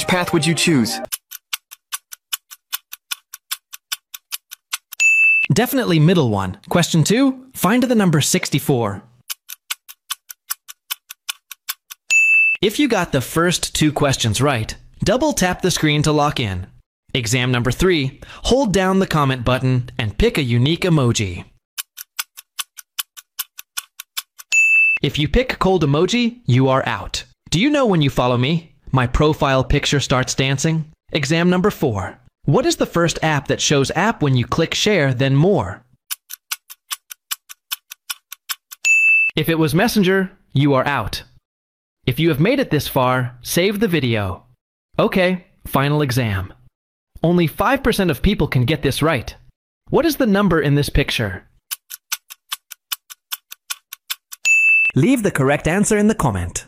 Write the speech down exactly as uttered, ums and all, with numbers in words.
Which path would you choose? Definitely middle one. Question two, find the number sixty-four. If you got the first two questions right, double tap the screen to lock in. Exam number three, hold down the comment button and pick a unique emoji. If you pick cold emoji, you are out. Do you know when you follow me, my profile picture starts dancing? Exam number four. What is the first app that shows app when you click share, then more? If it was Messenger, you are out. If you have made it this far, save the video. Okay, final exam. Only five percent of people can get this right. What is the number in this picture? Leave the correct answer in the comment.